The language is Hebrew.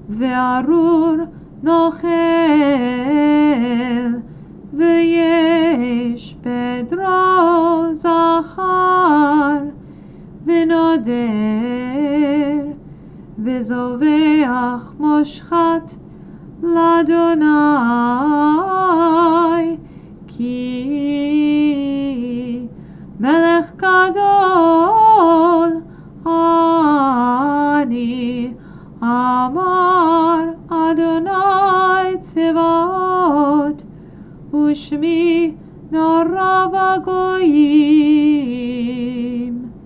וארור נוכל, ויש בדרו זכר, ונודר, וזובח מושחת לאדוני, כי מלך גדול אני, אמר אדוני צבאות, ושמי נורא בגויים.